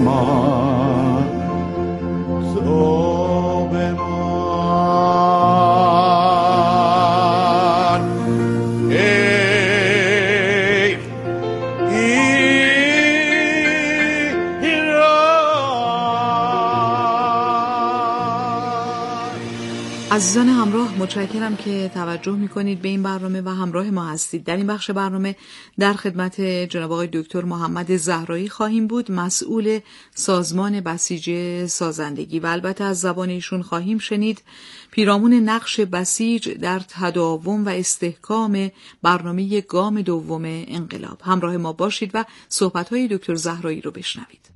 ما صبح ما عزیزان همراه، متشکرم که توجه میکنید به این برنامه و همراه ما هستید. در این بخش برنامه در خدمت جناب آقای دکتر محمد زهرایی خواهیم بود، مسئول سازمان بسیج سازندگی، و البته از زبان ایشون خواهیم شنید پیرامون نقش بسیج در تداوم و استحکام برنامه گام دوم انقلاب. همراه ما باشید و صحبت‌های دکتر زهرایی رو بشنوید.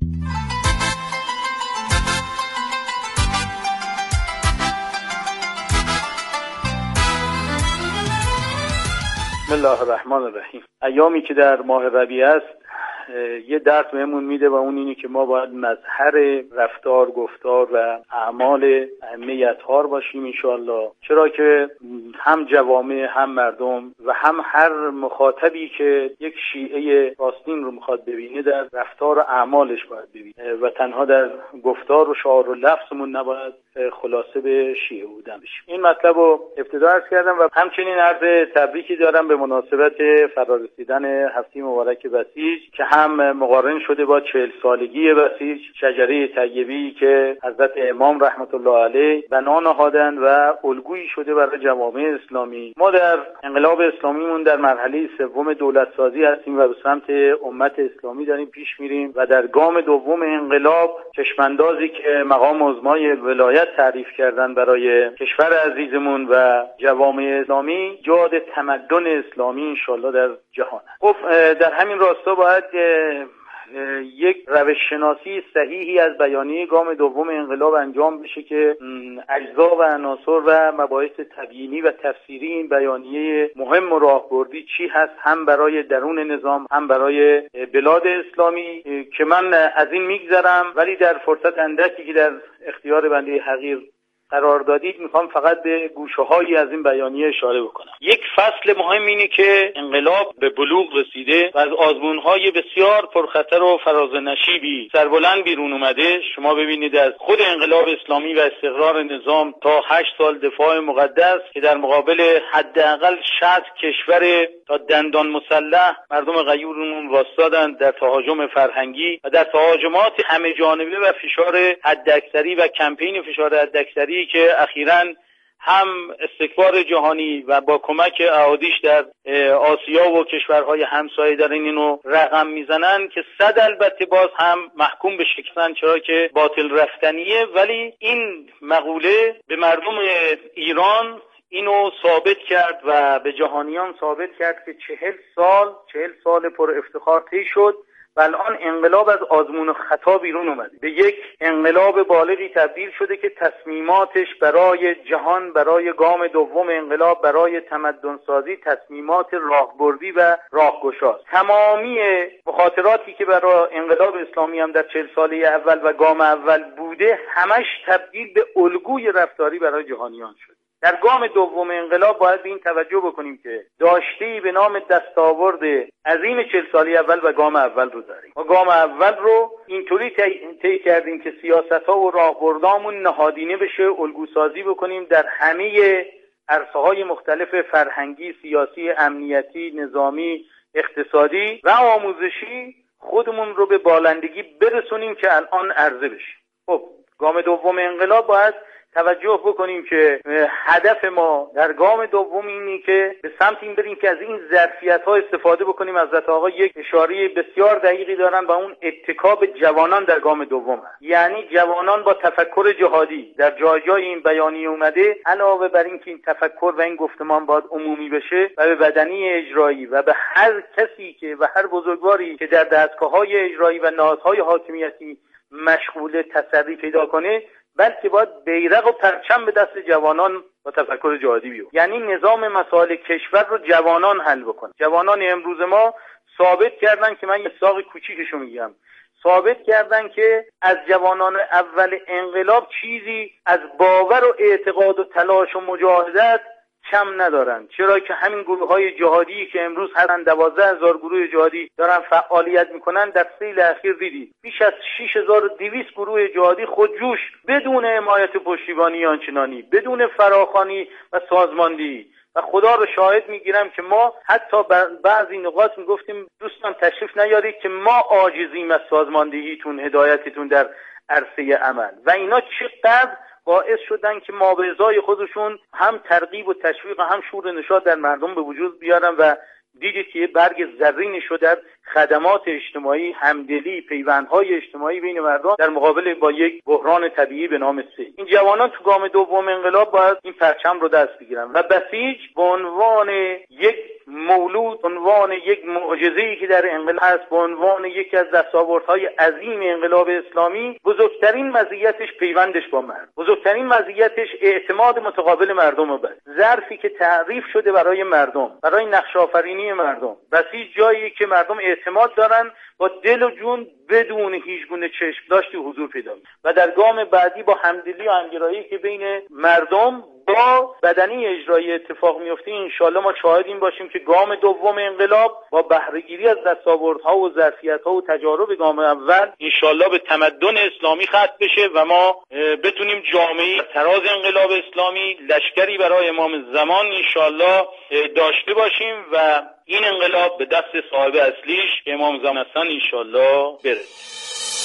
بسم الله الرحمن الرحیم. ایامی که در ماه ربیع است یه درس بهمون میده و اون اینه که ما باید مظهر رفتار، گفتار و اعمال ائمه اطهار باشیم انشاءالله. چرا که هم جوامع، هم مردم و هم هر مخاطبی که یک شیعه راستین رو میخواد ببینه در رفتار و اعمالش باید ببینه و تنها در گفتار و شعار و لفظمون نباید خلاصه به شیعه بودن بشیم. این مطلب رو ابتدا عرض کردم و همچنین عرض تبریکی دارم به مناسبت فرارسیدن هفته مبارک بسیج که هم مقارن شده با 40 سالگی بسیج، شجره طیبی که حضرت امام رحمت الله علیه بنا نهادند و الگویی شده برای جوامع اسلامی. ما در انقلاب اسلامیمون در مرحله سوم دولت سازی هستیم و به سمت امت اسلامی داریم پیش میریم و در گام دوم انقلاب چشماندازی که مقام عظمای ولایت تعریف کردن برای کشور عزیزمون و جوامع اسلامی، جاد تمدن اسلامی انشالله در جهان. خب در همین راستا باید یک روش شناسی صحیحی از بیانیه گام دوم انقلاب انجام بشه که اجزا و عناصر و مباحث تبیینی و تفسیری این بیانیه مهم و راهبردی چی هست، هم برای درون نظام هم برای بلاد اسلامی، که من از این میگذرم، ولی در فرصت اندکی که در اختیار بنده حقیر قرار دادید میخوام فقط به گوشه‌هایی از این بیانیه اشاره بکنم. یک فصل مهم اینه که انقلاب به بلوغ رسیده و از آزمون‌های بسیار پرخطر و فراز نشیبی سربلند بیرون اومده. شما ببینید از خود انقلاب اسلامی و استقرار نظام تا 8 سال دفاع مقدس که در مقابل حداقل 60 کشور تا دندان مسلح مردم غیورمون واسطادن در تهاجم فرهنگی و در تهاجمات همه جانبه و فشار حداکثری و کمپین فشار حداکثری که اخیراً هم استکبار جهانی و با کمک احادیث در آسیا و کشورهای همسایه دارن اینو رقم میزنن که صد البته باز هم محکوم به شکستن، چرا که باطل رفتنیه. ولی این مقوله به مردم ایران اینو ثابت کرد و به جهانیان ثابت کرد که 40 سال پر افتخار طی شد و الان انقلاب از آزمون و خطا بیرون اومده، به یک انقلاب بالغی تبدیل شده که تصمیماتش برای جهان، برای گام دوم انقلاب، برای تمدن سازی تصمیمات راهبردی و راهگشاست. تمامی مخاطراتی که برای انقلاب اسلامی هم در 40 ساله اول و گام اول بوده همش تبدیل به الگوی رفتاری برای جهانیان شد. در گام دوم انقلاب باید به این توجه بکنیم که داشته‌ای به نام دستاورد عظیم 40 سالی اول و گام اول رو داریم. ما گام اول رو اینطوری طی کردیم که سیاست‌ها و راهبردامون نهادینه بشه، الگوسازی بکنیم در همه عرصه‌های مختلف فرهنگی، سیاسی، امنیتی، نظامی، اقتصادی و آموزشی خودمون رو به بالندگی برسونیم که الان عرضه بشیم. خب گام دوم انقلاب باید توجه بکنیم که هدف ما در گام دوم اینه که به سمت این بریم که از این ظرفیت‌ها استفاده بکنیم. حضرت آقا یک اشاره بسیار دقیقی دارن و اون اتکاب جوانان در گام دوم هست. یعنی جوانان با تفکر جهادی در جای این بیانیه اومده، علاوه بر این که این تفکر و این گفتمان باید عمومی بشه و به بدنی اجرایی و به هر کسی که و هر بزرگواری که در دستگاه‌های اجرایی و نهادهای حاکمیتی مشغول تصرف پیدا کنه، بلکه باید بیرق و پرچم به دست جوانان با تفکر جهادی بیفته. یعنی نظام مسائل کشور رو جوانان حل بکنن. جوانان امروز ما ثابت کردن که من یه ساق کوچیکشو میگم، ثابت کردن که از جوانان اول انقلاب چیزی از باور و اعتقاد و تلاش و مجاهدت کم ندارن، چرا که همین گروه‌های جهادی که امروز هستن 12,000 گروه جهادی دارن فعالیت میکنن. در سیل اخیر دیدید بیش از 6200 گروه جهادی خودجوش بدون حمایت پشتیبانی آنچنانی، بدون فراخوانی و سازماندهی. و خدا رو شاهد میگیرم که ما حتی بعضی نقاط میگفتیم دوستان تشریف نیارید که ما عاجزیم از سازماندهیتون، هدایتتون در عرصه عمل. و اینا چقدر باعث شدن که ما به ازای خودشون هم ترغیب و تشویق و هم شور و نشاط در مردم به وجود بیارن و دیدید که برگ زرینی شد در خدمات اجتماعی، همدلی، پیوندهای اجتماعی بین مردم در مقابل با یک بحران طبیعی به نام سیل. این جوانان تو گام دوم انقلاب باید این پرچم رو دست بگیرن و بسیج به عنوان یک مولود، به عنوان یک معجزه‌ای که در انقلاب هست، به عنوان یکی از دستاوردهای عظیم انقلاب اسلامی، بزرگترین مزیتش پیوندش با مردم، بزرگترین مزیتش اعتماد متقابل مردم به ظرفی که تعریف شده برای مردم، برای نقش آفرینی مردم. بسیج جایی که مردم اعتماد دارن، با دل و جون بدون هیچ گونه چشم داشتی حضور پیدا می‌کنه. و در گام بعدی با همدلی و همگرایی که بین مردم با بدنی اجرایی اتفاق میفته، انشالله ما شاهد این باشیم که گام دوم انقلاب با بهره‌گیری از دستاوردها و ظرفیت‌ها و تجارب گام اول انشالله به تمدن اسلامی ختم بشه و ما بتونیم جامعه تراز انقلاب اسلامی، لشکری برای امام زمان انشالله داشته باشیم و این انقلاب به دست صاحب اصلیش که امام زمان هستن انشالله برسه.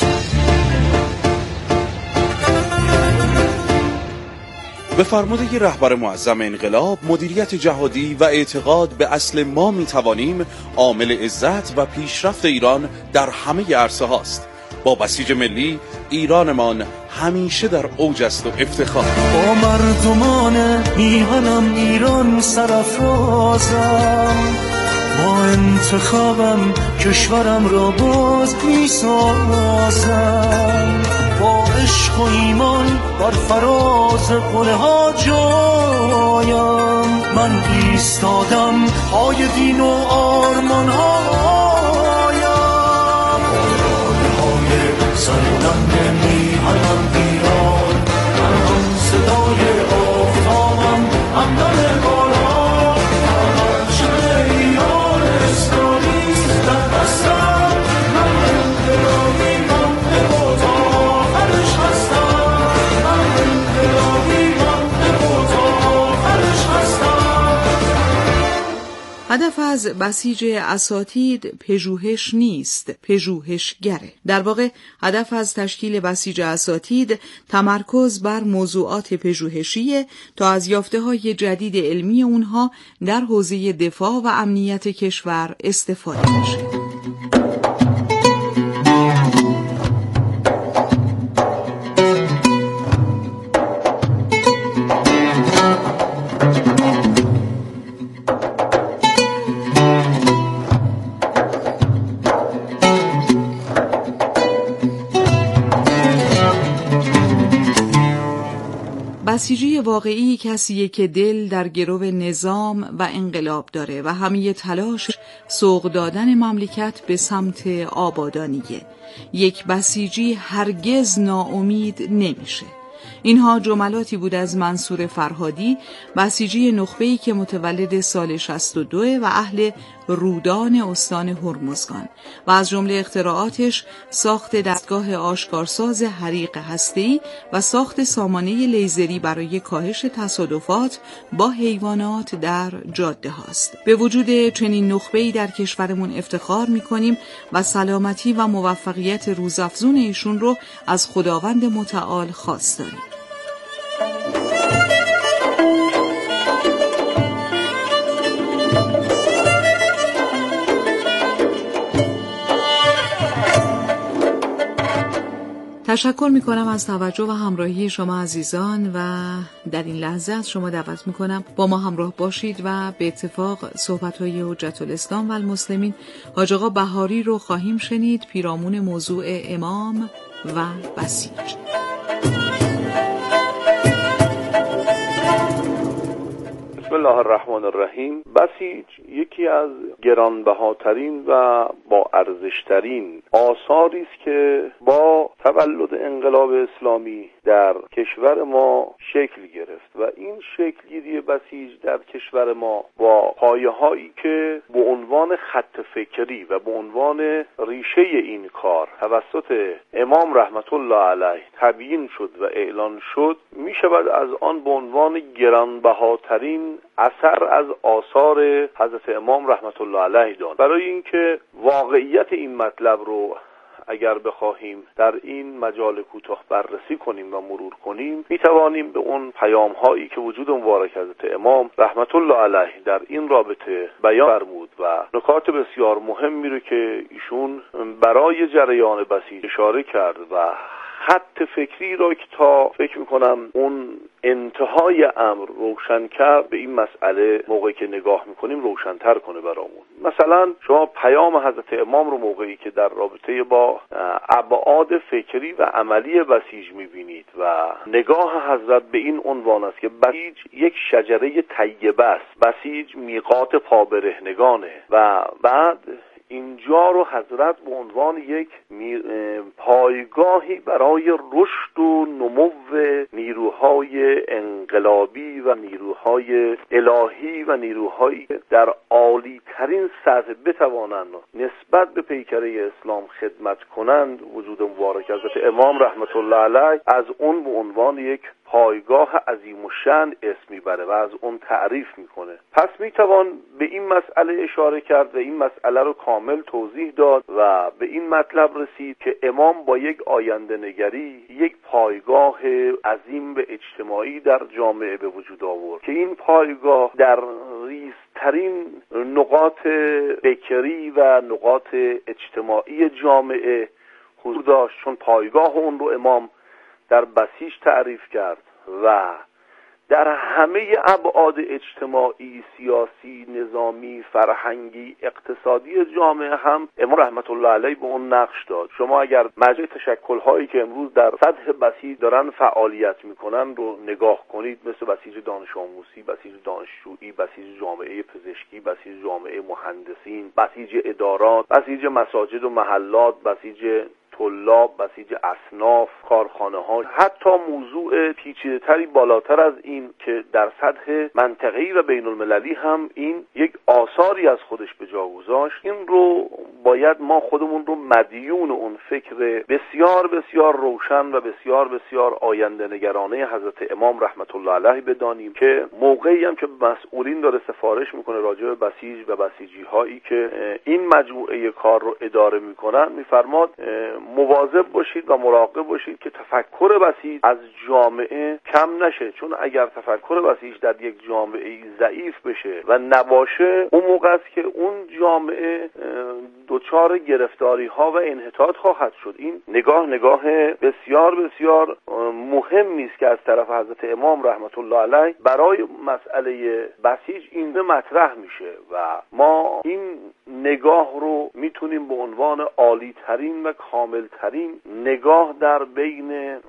به فرمانده رهبر معظم انقلاب، مدیریت جهادی و اعتقاد به اصل ما میتوانیم عامل عزت و پیشرفت ایران در همه عرصه هاست. با بسیج ملی ایرانمان همیشه در اوج است و افتخار. با مردمان میهنم ایران سرافرازم، با انتخابم کشورم را باز میسازم، با عشق و ایمان بر فراز قله ها جایم، من ایستادم پای دین و آرمان هایم، راله های سربلند میهنم ایران، من هم صدای آفتابم، همدم بالا، پرچم ایران اسلامی در دستم، من انقلابی من تا آخرش هستم، من انقلابی من تا آخرش هستم. هدف از بسیج اساتید پژوهش نیست، پژوهشگره. در واقع هدف از تشکیل بسیج اساتید تمرکز بر موضوعات پژوهشیه تا از یافته‌های جدید علمی اونها در حوزه دفاع و امنیت کشور استفاده بشه. بسیجی واقعی کسیه که دل در گرو نظام و انقلاب داره و همه تلاش سوق دادن مملکت به سمت آبادانیه. یک بسیجی هرگز ناامید نمیشه. اینها جملاتی بود از منصور فرهادی، بسیجی نخبه‌ای که متولد سال 62 و اهل رودان استان هرمزگان و از جمله اختراعاتش ساخت دستگاه آشکارساز حریق هسته‌ای و ساخت سامانه لیزری برای کاهش تصادفات با حیوانات در جاده هاست. به وجود چنین نخبه‌ای در کشورمون افتخار می‌کنیم و سلامتی و موفقیت روزافزون ایشون رو از خداوند متعال خواست داریم. تشکر میکنم از توجه و همراهی شما عزیزان و در این لحظه از شما دعوت میکنم با ما همراه باشید و به اتفاق صحبت‌های حجت الاسلام و المسلمین حاج آقا بهاری رو خواهیم شنید، پیرامون موضوع امام و بسیج. بسم الله الرحمن الرحیم. بسیج یکی از گرانبهاترین و با ارزشترین آثاری است که با تولد انقلاب اسلامی در کشور ما شکل گرفت و این شکلگیری بسیج در کشور ما با پایه‌هایی که به عنوان خط فکری و به عنوان ریشه این کار توسط امام رحمت الله علیه تبیین شد و اعلان شد، می شود از آن به عنوان گرانبهاترین اثر از آثار حضرت امام رحمت الله علیه داند. برای اینکه واقعیت این مطلب رو اگر بخواهیم در این مجال کوتاه بررسی کنیم و مرور کنیم، می توانیم به اون پیام هایی که وجود مبارک حضرت امام رحمت الله علیه در این رابطه بیان فرمود و نکات بسیار مهمی رو که ایشون برای جریان بسیج اشاره کرد و خط فکری را که تا فکر میکنم اون انتهای امر روشن کرد، به این مسئله موقعی که نگاه میکنیم روشن‌تر کنه برامون. مثلا شما پیام حضرت امام رو موقعی که در رابطه با ابعاد فکری و عملی بسیج میبینید و نگاه حضرت به این عنوان است که بسیج یک شجره طیبه است، بسیج میقات پابرهنگانه و بعد اینجا رو حضرت به عنوان یک پایگاهی برای رشد و نمو نیروهای انقلابی و نیروهای الهی و نیروهایی در عالی ترین سطح بتوانند نسبت به پیکره اسلام خدمت کنند، وجود مبارک حضرت امام رحمت الله علیه از اون به عنوان یک پایگاه عظیم الشأن اسم میبره و از اون تعریف میکنه. پس میتوان به این مسئله اشاره کرد و این مسئله رو کامل توضیح داد و به این مطلب رسید که امام با یک آینده نگری یک پایگاه عظیم و اجتماعی در جامعه به وجود آورد که این پایگاه در ریزترین نقاط فکری و نقاط اجتماعی جامعه حضور داشت، چون پایگاه اون رو امام در بسیج تعریف کرد و در همه ابعاد اجتماعی، سیاسی، نظامی، فرهنگی، اقتصادی جامعه هم امام رحمت الله علیه به اون نقش داد. شما اگر مجموع تشکل‌هایی که امروز در سطح بسیج دارن فعالیت میکنن رو نگاه کنید، مثل بسیج دانش آموزی، بسیج دانشجویی، بسیج جامعه پزشکی، بسیج جامعه مهندسین، بسیج ادارات، بسیج مساجد و محلات، بسیج طلاب، بسیج اصناف، کارخانه ها، حتی موضوع پیچیده تری بالاتر از این که در سطح منطقه‌ای و بین المللی هم این یک آثاری از خودش به جا گذاشت. این رو باید ما خودمون رو مدیون اون فکر بسیار بسیار روشن و بسیار بسیار آینده نگرانه حضرت امام رحمت الله علیه بدانیم که موقعی هم که مسئولین داره سفارش میکنه راجع به بسیج و بسیجی هایی که این مجموعه کار رو اداره میکنن، میفرماد مواظب باشید و مراقب باشید که تفکر بسیج از جامعه کم نشه، چون اگر تفکر بسیج در یک جامعه ضعیف بشه و نباشه، اون موقع است که اون جامعه دچار گرفتاری ها و انحطاط خواهد شد. این نگاه بسیار بسیار مهمی است که از طرف حضرت امام رحمت الله علیه برای مسئله بسیج این مطرح میشه و ما این نگاه رو میتونیم به عنوان عالی ترین و کامل ترین نگاه در بین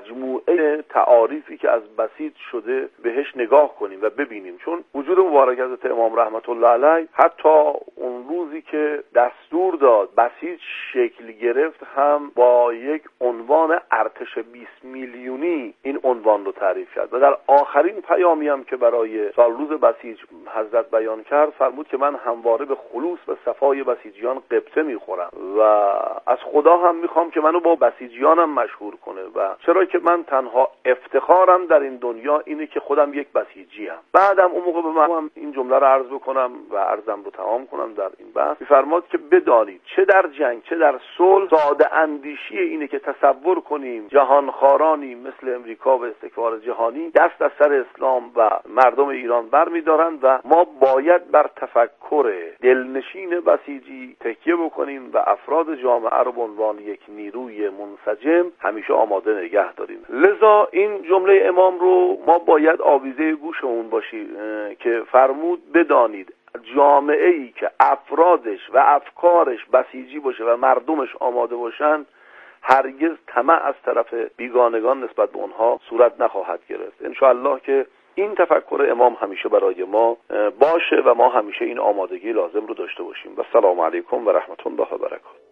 مجموعه تعاریفی که از بسیج شده بهش نگاه کنیم و ببینیم، چون وجود مبارک حضرت امام رحمت الله علیه حتی اون روزی که دستور داد بسیج شکل گرفت هم با یک عنوان ارتش 20 میلیونی این عنوان رو تعریف کرد و در آخرین پیامی هم که برای سالروز بسیج حضرت بیان کرد فرمود که من همواره به خلوص و صفای بسیجیان قبطه میخورم و از خدا هم میخوام که منو با بسیجیانم مشهور کنه و چرا که من تنها افتخارم در این دنیا اینه که خودم یک بسیجی ام. بعدم اون موقع به من این جمله رو عرض بکنم و عرضم رو تمام کنم در این بحث، میفرماد که بدانید چه در جنگ چه در صلح ساده اندیشی اینه که تصور کنیم جهانخوارانی مثل امریکا و استکبار جهانی دست از سر اسلام و مردم ایران برمیدارند و ما باید بر تفکر دلنشین بسیجی تکیه بکنیم و افراد جامعه رو به عنوان یک نیروی منسجم همیشه آماده نگه داریم. لذا این جمله امام رو ما باید آویزه گوشمون باشیم که فرمود بدانید جامعه‌ای که افرادش و افکارش بسیجی باشه و مردمش آماده باشن هرگز طمع از طرف بیگانگان نسبت به اونها صورت نخواهد گرفت. انشاءالله که این تفکر امام همیشه برای ما باشه و ما همیشه این آمادگی لازم رو داشته باشیم. و السلام علیکم و رحمت الله و برکاته.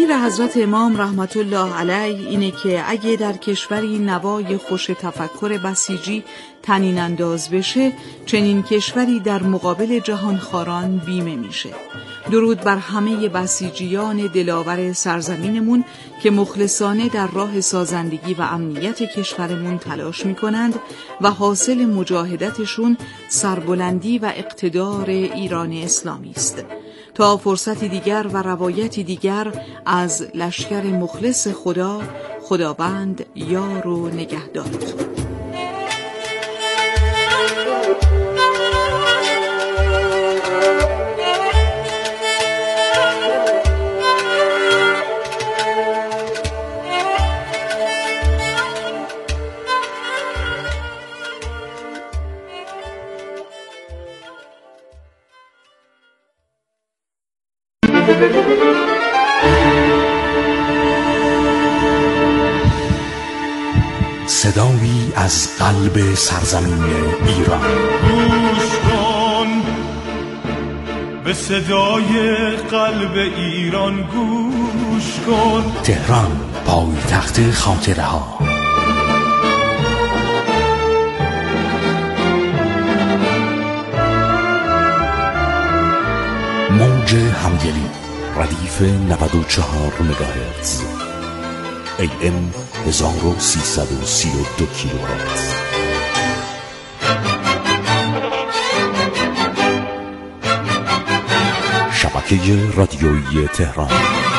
تفسیر حضرت امام رحمت الله علیه اینه که اگه در کشوری نوای خوش تفکر بسیجی طنین انداز بشه، چنین کشوری در مقابل جهانخواران بیمه میشه. درود بر همه بسیجیان دلاور سرزمینمون که مخلصانه در راه سازندگی و امنیت کشورمون تلاش میکنند و حاصل مجاهدتشون سربلندی و اقتدار ایران اسلامی است. تا فرصتی دیگر و روایتی دیگر از لشکر مخلص خدا، خداوند یار و نگهدارتون. صدایی از قلب سرزمین ایران. گوش کن به صدای قلب ایران، گوش کن. تهران، پایتخت خاطره ها. موج همدلی، ردیف 94 مگاهرتز، AM 1332 کیلوهرتز. شبکه رادیویی تهران.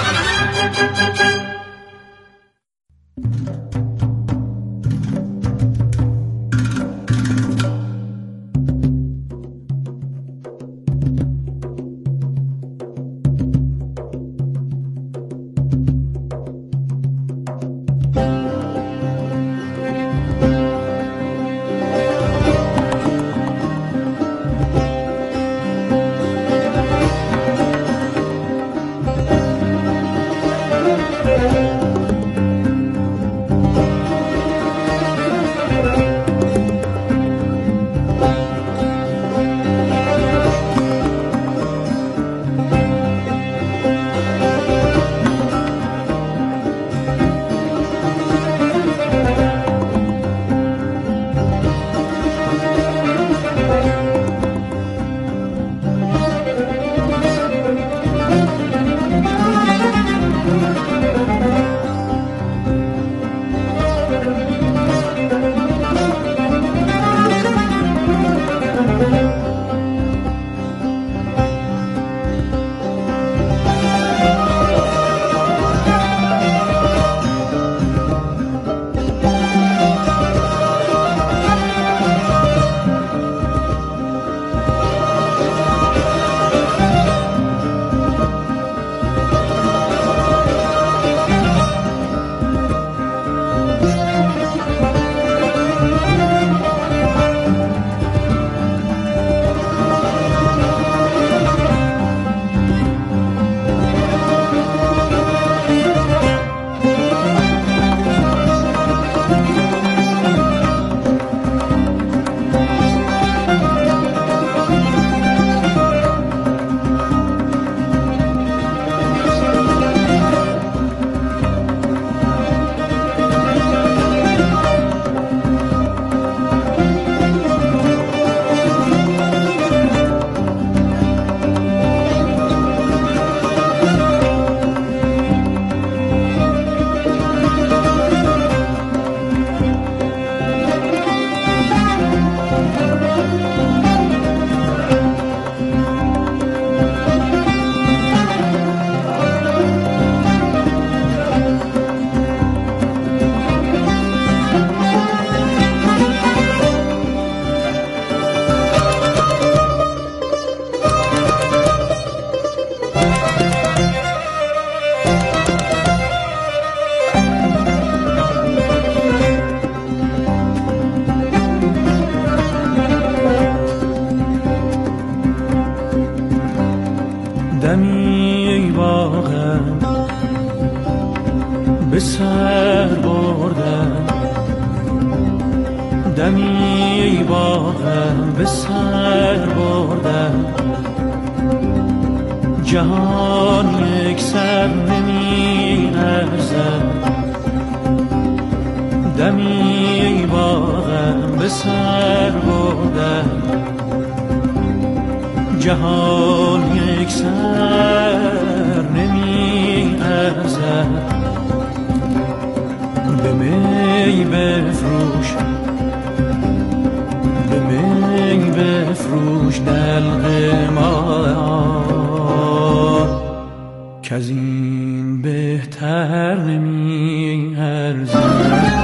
دمی ای باغم به سر بردم، دمی ای باغم به سر بردم، جهان یک یک سر نمی ارزد، دمی با غم به سر بردم. جهان یک سر نمی ارزد، به می بفروش، به می بفروش دلق ما، که از این بهتر نمی ارزد.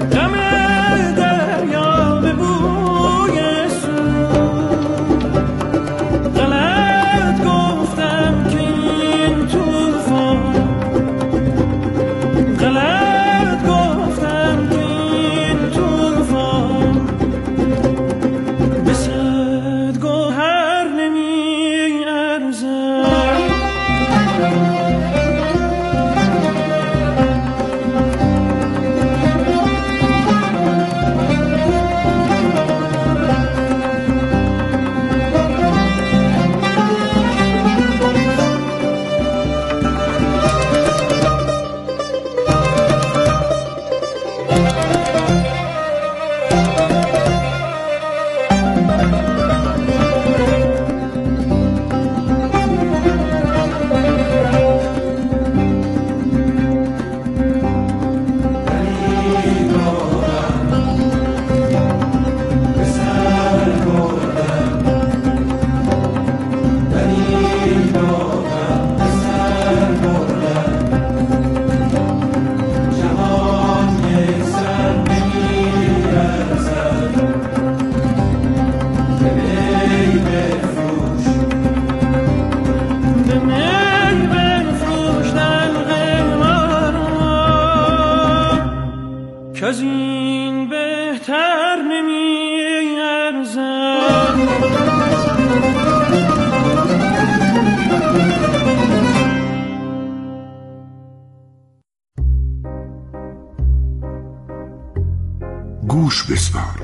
گوش بسپار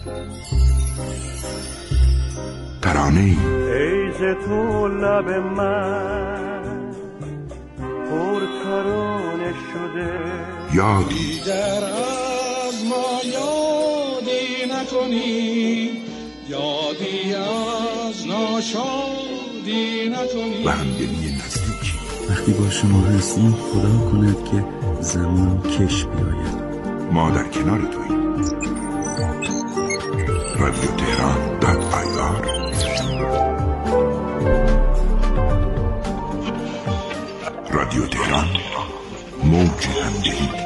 ترانه‌ای ایز تو لب من پر ترانه شده یادی در از ما یادی نکنی یادی از ناشادی نکنی و همدلی نزدیکی. وقتی با شما هستیم خدا کند که زمان کش بیاید. ما در کنار توییم. رادیو تهران .ir رادیو تهران، موج همدلی.